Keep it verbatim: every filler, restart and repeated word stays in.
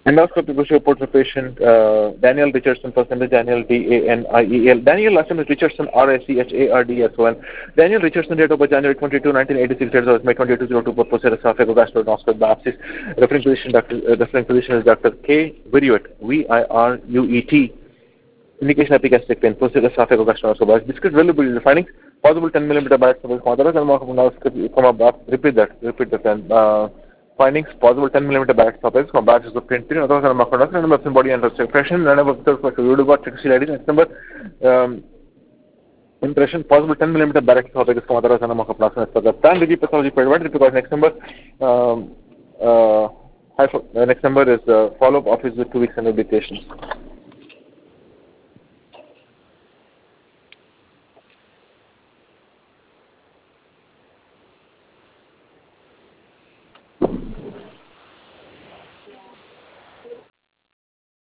Endoscopy which reports the patient uh, Daniel Richardson, first name is Daniel D A N I E L. Daniel, last name is Richardson, R I C H A R D S O N. Daniel Richardson, date of birth January twenty-second, nineteen eighty-six, date of birth May twenty-second, oh two, purpose esophagogastroenostomy biopsy. Referring physician, Doctor Uh, referring physician is Doctor K. Viruet, V I R U E T. Indication epigastric pain, posterior esophagogastroenostomy biopsy. Discussed available findings. Possible ten millimeter biopsy of the mother. Repeat that. Repeat that. Uh, Findings: possible ten millimeter back topics from batches of print period, otherwise macronutrients, and number body and expression, and number you got next number um, impression, possible ten millimeter back topics from otherwise and macronutrients. The plan review pathology provided because next number um, uh, next number is uh, follow up office with two weeks and publications.